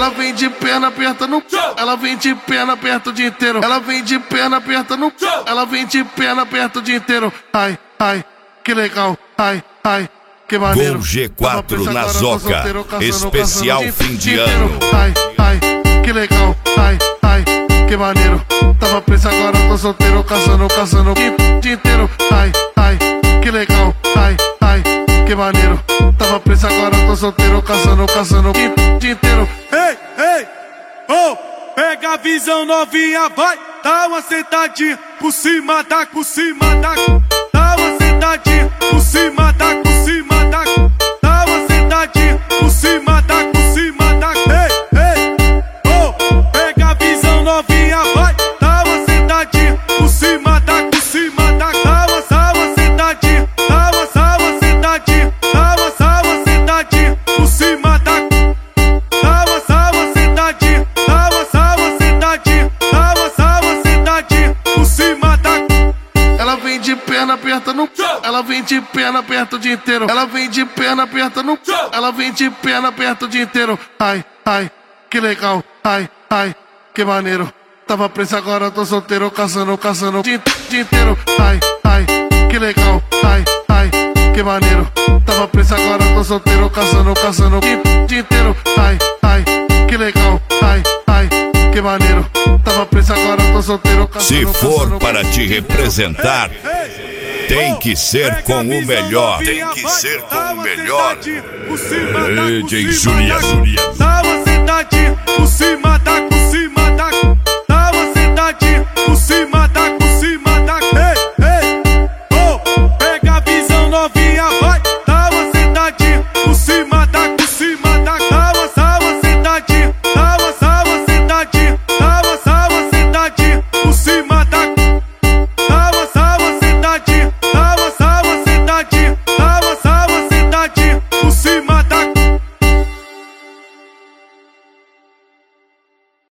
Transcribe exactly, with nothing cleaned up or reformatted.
Ela vem de perna aperta no chão. Ela vem de perna aperta o dia inteiro. Ela vem de perna aperta no chão. Ela vem de perna aperta o dia inteiro. Ai, ai, que legal. Ai, ai, que maneiro. Gol G quatro na Zoca, especial fim de ano. Ai, ai, que legal. Ai, ai, que maneiro. Tava preso agora, tô solteiro, caçando, caçando o dia inteiro. Ai, ai, que legal. Ai, ai, que maneiro. Tava preso agora, tô solteiro, caçando, caçando o dia inteiro. Ei, ei, oh, pega a visão novinha, vai, dá uma sentadinha por cima da, por cima da, dá uma sentadinha por cima da, por cima da, dá uma sentadinha por cima da, por cima da. Ei, ei, oh, pega a visão novinha, vai, dá uma sentadinha por cima da, por cima da, dá uma, dá uma sentadinha, dá uma, dá uma sentadinha, dá uma, dá uma sentadinha por cima da. Ela vem de perna aperta no chão. Ela vem de perna aperta o dia inteiro. Ela vem de perna aperta no chão. Ela vem de perna aperta o dia inteiro. Ai, ai, que legal. Ai, ai, que maneiro. Tava preso agora, tô solteiro, caçando, caçando o dia, dia inteiro. Ai, ai, que legal. Ai, ai, que maneiro. Tava preso agora, tô solteiro, caçando, caçando o dia, dia inteiro. Ai, ai, que legal. Ai, ai, que maneiro. Tava preso agora, tô solteiro, caçando. Se for para te representar, tem que ser com o melhor. Tem que ser com o melhor. D J Juliano.